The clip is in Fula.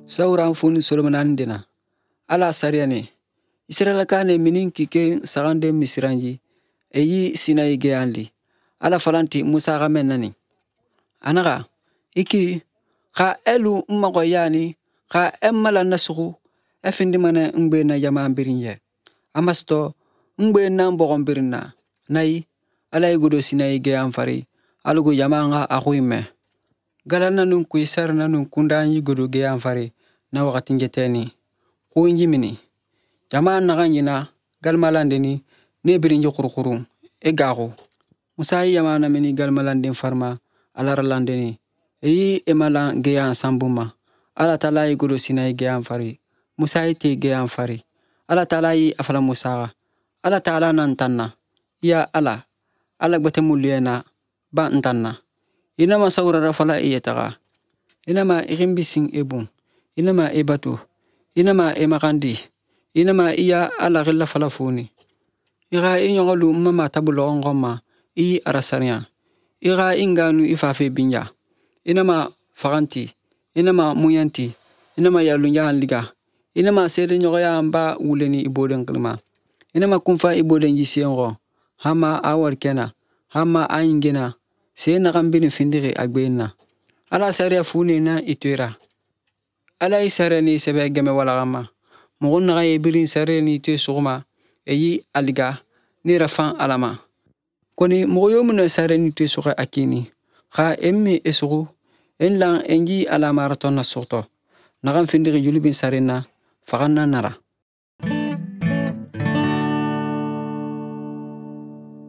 Sauran funi Solomon dina. Ala sariane. Israel kane minin kike sarande misiranji. Eyi Sinai geandi. Ala falanti Musa gamen nani. Anaga. Iki. Ka elu mmagoyani. Ka emmala nasugu. Efindi mana ngbe na yama ambirinye. Amasto. Ngbe na mbogombirina. Nai. Ala igudo Sinai geanfari. Alugo yama nga akuime. Galana nun kuisar na nun kundanyi gudu geanfari. Na wakati ngeteni. Kuinji mini. Jama naganyina. Galmalandini. Nebirinji kurukurung. Egago. Musa yama na mini galmalandin farma. Alaralandini. Eyi emala gean sambuma. Ala talayi gudu Sinai geanfari. Musa ite geanfari. Ala talayi afala Musa. Ala tala nantanna. Ya ala. Ala gbete muliyena. Ba ntanna. Inama saurara fala iyetaga. Inama ikimbising ebung. Inama ebatu. Inama emakandi. Inama iya ala gila falafuni. Iga inyongolu mama tabulo ngoma. Iyi arasanya. Iga inganu ifafe binya. Inama faganti. Inama muyanti. Inama yalunya liga. Inama sede nyogoya amba uleni iboden klima. Inama kumfa iboden yisiengo. Hama awar kena. Hama aingena. Se nakambini findiri agbena. Ala saria funi na ituira. Ala isare ni sebe game walagama. Mugun naga ebirin sare ni itu suguma. Eyi aliga. Ni rafan alama. Koni mugoyo muna sare ni itu suga akini. Ka emmi esugu. En lang enji ala maraton na soto. Nagam findiri julubin sare na. Fagana nara.